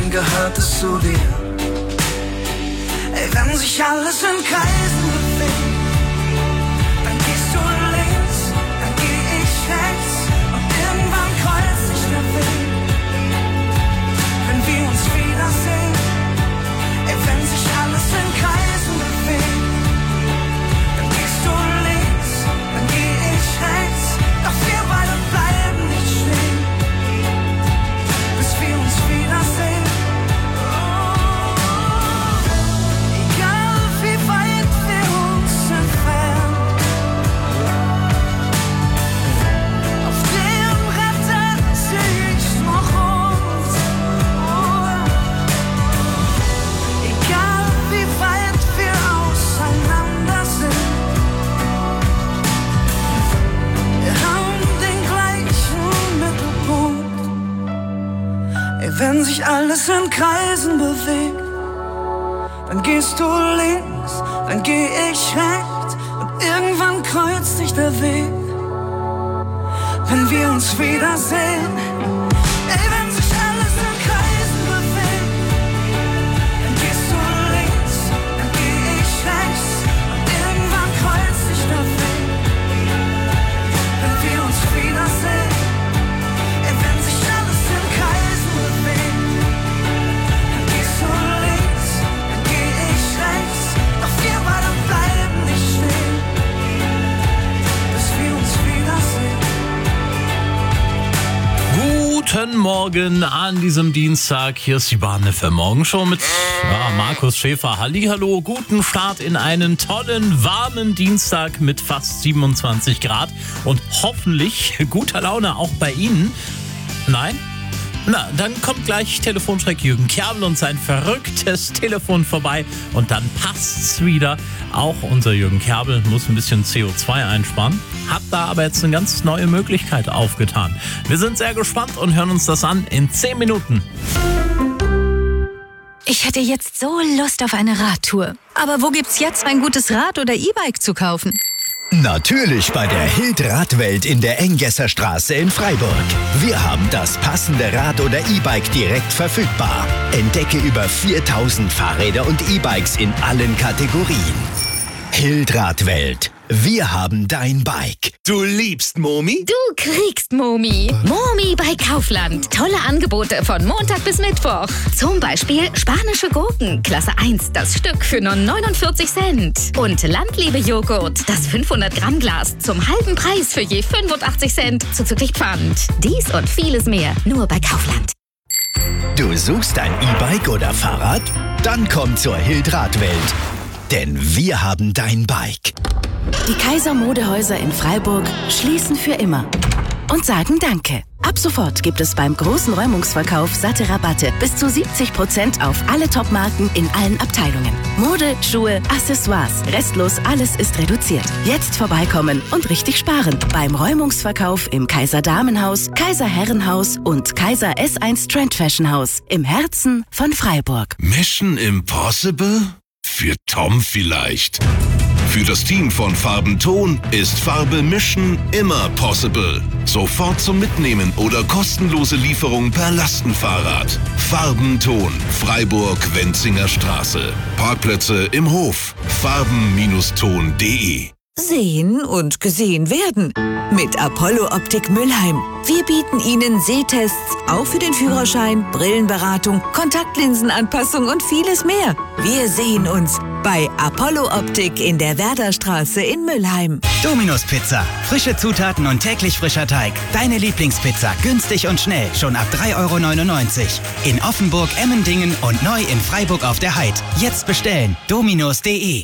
dann gehört es zu dir. Ey, wenn sich alles in Kreisen bewegt, dann gehst du links, dann geh ich rechts und irgendwann kreuzt sich der Weg. Wenn wir uns wiedersehen, ey, wenn sich alles in Kreisen bewegt, dann gehst du links, dann geh ich rechts, doch wir beide bleiben nicht stehen, bis wir uns wiedersehen. Egal wie weit wir uns entfernen, auf dem Retter seh ich noch uns. Egal wie weit wir auseinander sind, wir haben den gleichen Mittelpunkt. Ey, wenn sich alles in Kreisen bewegt, dann gehst du links, dann geh ich rechts und irgendwann kreuzt sich der Weg, wenn wir uns wiedersehen. Ey, wenn sich alles in Kreisen bewegt, dann gehst du links, dann geh ich rechts und irgendwann kreuzt sich der Weg, wenn wir uns wiedersehen. Ey, wenn sich alles in Kreisen bewegt, dann gehst du links, dann geh ich rechts, doch wir beide bleiben nicht stehen, bis wir uns wiedersehen. Guten Morgen an diesem Dienstag. Hier ist die Bahn FM Morgenshow mit Markus Schäfer. Hallihallo, guten Start in einen tollen, warmen Dienstag mit fast 27 Grad und hoffentlich guter Laune auch bei Ihnen. Nein? Na, dann kommt gleich Telefonschreck Jürgen Kerbel und sein verrücktes Telefon vorbei und dann passt's wieder. Auch unser Jürgen Kerbel muss ein bisschen CO2 einsparen, hat da aber jetzt eine ganz neue Möglichkeit aufgetan. Wir sind sehr gespannt und hören uns das an in 10 Minuten. Ich hätte jetzt so Lust auf eine Radtour. Aber wo gibt's jetzt ein gutes Rad oder E-Bike zu kaufen? Natürlich bei der Hild Radwelt in der Enggesser Straße in Freiburg. Wir haben das passende Rad oder E-Bike direkt verfügbar. Entdecke über 4000 Fahrräder und E-Bikes in allen Kategorien. Hild Radwelt. Wir haben dein Bike. Du liebst Momi? Du kriegst Momi. Momi bei Kaufland. Tolle Angebote von Montag bis Mittwoch. Zum Beispiel spanische Gurken, Klasse 1, das Stück für nur 49 Cent. Und Landliebe-Joghurt, das 500-Gramm-Glas zum halben Preis für je 85 Cent zuzüglich Pfand. Dies und vieles mehr nur bei Kaufland. Du suchst ein E-Bike oder Fahrrad? Dann komm zur Hild Radwelt. Denn wir haben dein Bike. Die Kaiser Modehäuser in Freiburg schließen für immer und sagen Danke. Ab sofort gibt es beim großen Räumungsverkauf satte Rabatte bis zu 70% auf alle Top-Marken in allen Abteilungen. Mode, Schuhe, Accessoires, restlos alles ist reduziert. Jetzt vorbeikommen und richtig sparen beim Räumungsverkauf im Kaiser Damenhaus, Kaiser Herrenhaus und Kaiser S1 Trend Fashion Haus im Herzen von Freiburg. Mission Impossible? Für Tom vielleicht. Für das Team von Farbenton ist Farbe mischen immer possible. Sofort zum Mitnehmen oder kostenlose Lieferung per Lastenfahrrad. Farbenton, Freiburg-Wenzinger Straße. Parkplätze im Hof. farben-ton.de. Sehen und gesehen werden. Mit Apollo Optik Mülheim. Wir bieten Ihnen Sehtests, auch für den Führerschein, Brillenberatung, Kontaktlinsenanpassung und vieles mehr. Wir sehen uns bei Apollo Optik in der Werderstraße in Mülheim. Domino's Pizza. Frische Zutaten und täglich frischer Teig. Deine Lieblingspizza. Günstig und schnell. Schon ab 3,99 €. In Offenburg, Emmendingen und neu in Freiburg auf der Heid. Jetzt bestellen. Dominos.de.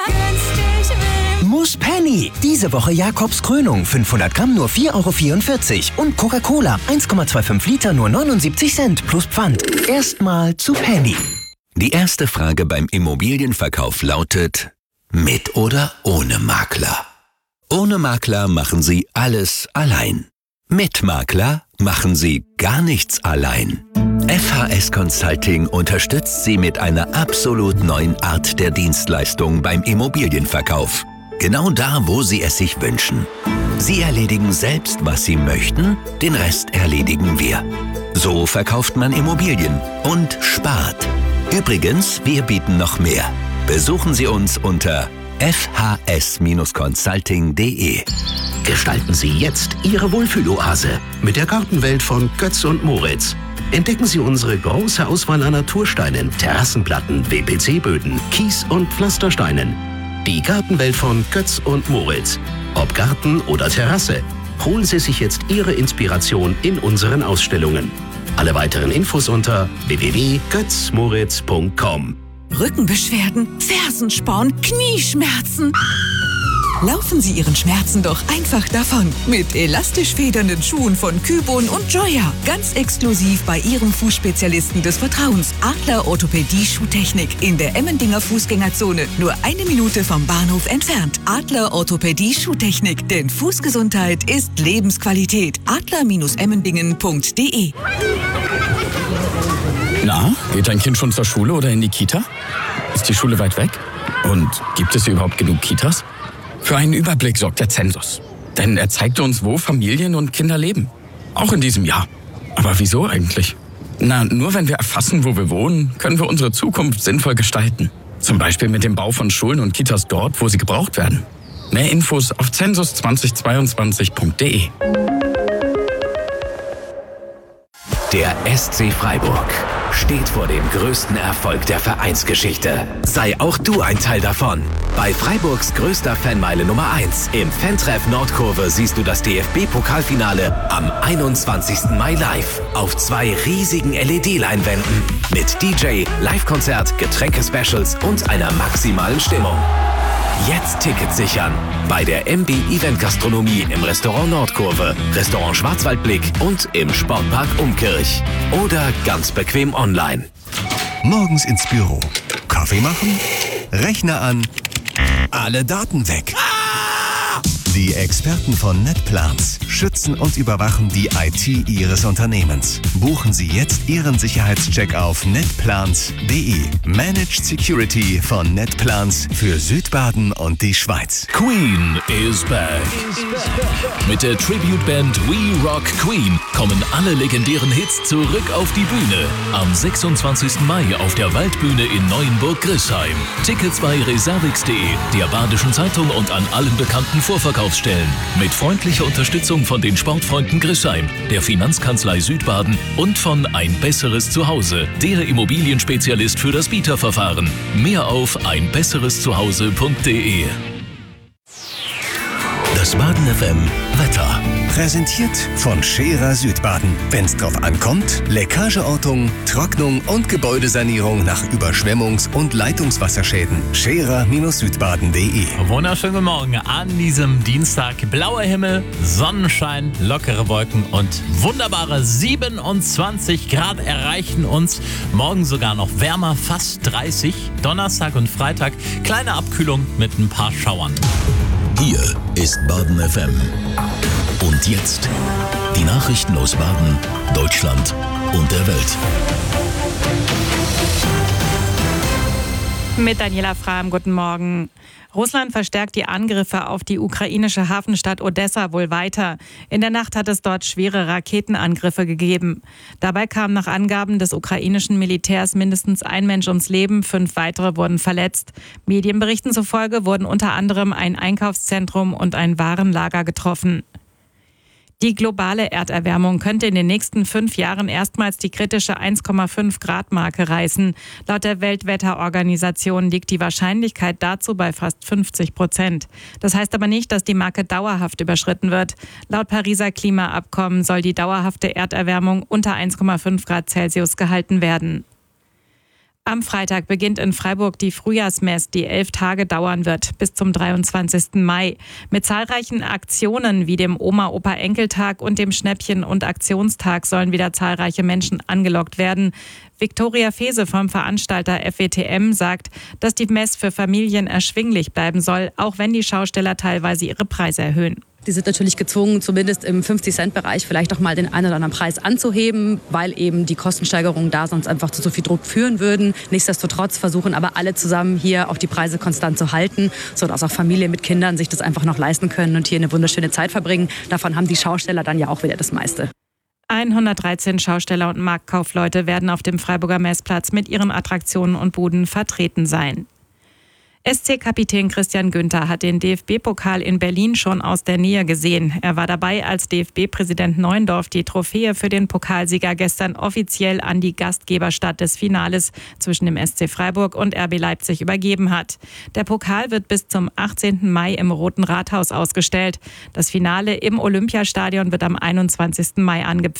Muss Penny. Diese Woche Jakobs Krönung. 500 Gramm nur 4,44 € und Coca-Cola 1,25 Liter nur 79 Cent plus Pfand. Erstmal zu Penny. Die erste Frage beim Immobilienverkauf lautet: Mit oder ohne Makler? Ohne Makler machen Sie alles allein. Mit Makler machen Sie gar nichts allein. FHS Consulting unterstützt Sie mit einer absolut neuen Art der Dienstleistung beim Immobilienverkauf. Genau da, wo Sie es sich wünschen. Sie erledigen selbst, was Sie möchten, den Rest erledigen wir. So verkauft man Immobilien und spart. Übrigens, wir bieten noch mehr. Besuchen Sie uns unter fhs-consulting.de. Gestalten Sie jetzt Ihre Wohlfühloase mit der Gartenwelt von Götz und Moritz. Entdecken Sie unsere große Auswahl an Natursteinen, Terrassenplatten, WPC-Böden, Kies- und Pflastersteinen. Die Gartenwelt von Götz und Moritz. Ob Garten oder Terrasse, holen Sie sich jetzt Ihre Inspiration in unseren Ausstellungen. Alle weiteren Infos unter www.götzmoritz.com. Rückenbeschwerden, Fersensporn, Knieschmerzen. Laufen Sie Ihren Schmerzen doch einfach davon mit elastisch federnden Schuhen von Kybon und Joya. Ganz exklusiv bei Ihrem Fußspezialisten des Vertrauens. Adler Orthopädie Schuhtechnik in der Emmendinger Fußgängerzone. Nur 1 Minute vom Bahnhof entfernt. Adler Orthopädie Schuhtechnik. Denn Fußgesundheit ist Lebensqualität. adler-emmendingen.de. Na, geht dein Kind schon zur Schule oder in die Kita? Ist die Schule weit weg? Und gibt es hier überhaupt genug Kitas? Für einen Überblick sorgt der Zensus. Denn er zeigt uns, wo Familien und Kinder leben. Auch in diesem Jahr. Aber wieso eigentlich? Na, nur wenn wir erfassen, wo wir wohnen, können wir unsere Zukunft sinnvoll gestalten. Zum Beispiel mit dem Bau von Schulen und Kitas dort, wo sie gebraucht werden. Mehr Infos auf census2022.de. Der SC Freiburg steht vor dem größten Erfolg der Vereinsgeschichte. Sei auch du ein Teil davon. Bei Freiburgs größter Fanmeile Nummer 1 im Fantreff Nordkurve siehst du das DFB-Pokalfinale am 21. Mai live auf 2 riesigen LED-Leinwänden mit DJ, Live-Konzert, Getränke-Specials und einer maximalen Stimmung. Jetzt Tickets sichern bei der MB Event Gastronomie im Restaurant Nordkurve, Restaurant Schwarzwaldblick und im Sportpark Umkirch. Oder ganz bequem online. Morgens ins Büro. Kaffee machen? Rechner an? Alle Daten weg. Die Experten von NetPlans schützen und überwachen die IT Ihres Unternehmens. Buchen Sie jetzt Ihren Sicherheitscheck auf netplans.de. Managed Security von NetPlans für Südbaden und die Schweiz. Queen is back. Mit der Tribute-Band We Rock Queen kommen alle legendären Hits zurück auf die Bühne. Am 26. Mai auf der Waldbühne in Neuenburg-Grissheim. Tickets bei reservix.de, der Badischen Zeitung und an allen bekannten Vorverkaufsstellen. Mit freundlicher Unterstützung von den Sportfreunden Grissheim, der Finanzkanzlei Südbaden und von Ein besseres Zuhause, der Immobilienspezialist für das Bieterverfahren. Mehr auf einbessereszuhause.de. Das Baden FM Wetter. Präsentiert von Scherer Südbaden. Wenn's drauf ankommt, Leckageortung, Trocknung und Gebäudesanierung nach Überschwemmungs- und Leitungswasserschäden. Scherer-südbaden.de. Wunderschönen guten Morgen an diesem Dienstag. Blauer Himmel, Sonnenschein, lockere Wolken und wunderbare 27 Grad erreichen uns. Morgen sogar noch wärmer, fast 30. Donnerstag und Freitag kleine Abkühlung mit ein paar Schauern. Hier ist Baden FM. Und jetzt die Nachrichten aus Baden, Deutschland und der Welt. Mit Daniela Frahm, guten Morgen. Russland verstärkt die Angriffe auf die ukrainische Hafenstadt Odessa wohl weiter. In der Nacht hat es dort schwere Raketenangriffe gegeben. Dabei kam nach Angaben des ukrainischen Militärs mindestens ein Mensch ums Leben, 5 weitere wurden verletzt. Medienberichten zufolge wurden unter anderem ein Einkaufszentrum und ein Warenlager getroffen. Die globale Erderwärmung könnte in den nächsten 5 Jahren erstmals die kritische 1,5 Grad Marke reißen. Laut der Weltwetterorganisation liegt die Wahrscheinlichkeit dazu bei fast 50%. Das heißt aber nicht, dass die Marke dauerhaft überschritten wird. Laut Pariser Klimaabkommen soll die dauerhafte Erderwärmung unter 1,5 Grad Celsius gehalten werden. Am Freitag beginnt in Freiburg die Frühjahrsmess, die 11 Tage dauern wird, bis zum 23. Mai. Mit zahlreichen Aktionen wie dem Oma-Opa-Enkeltag und dem Schnäppchen- und Aktionstag sollen wieder zahlreiche Menschen angelockt werden. Viktoria Fese vom Veranstalter FWTM sagt, dass die Mess für Familien erschwinglich bleiben soll, auch wenn die Schausteller teilweise ihre Preise erhöhen. Die sind natürlich gezwungen, zumindest im 50-Cent-Bereich vielleicht auch mal den einen oder anderen Preis anzuheben, weil eben die Kostensteigerungen da sonst einfach zu so viel Druck führen würden. Nichtsdestotrotz versuchen aber alle zusammen hier auch die Preise konstant zu halten, sodass auch Familien mit Kindern sich das einfach noch leisten können und hier eine wunderschöne Zeit verbringen. Davon haben die Schausteller dann ja auch wieder das meiste. 113 Schausteller und Marktkaufleute werden auf dem Freiburger Messplatz mit ihren Attraktionen und Buden vertreten sein. SC-Kapitän Christian Günther hat den DFB-Pokal in Berlin schon aus der Nähe gesehen. Er war dabei, als DFB-Präsident Neuendorf die Trophäe für den Pokalsieger gestern offiziell an die Gastgeberstadt des Finales zwischen dem SC Freiburg und RB Leipzig übergeben hat. Der Pokal wird bis zum 18. Mai im Roten Rathaus ausgestellt. Das Finale im Olympiastadion wird am 21. Mai angepfiffen.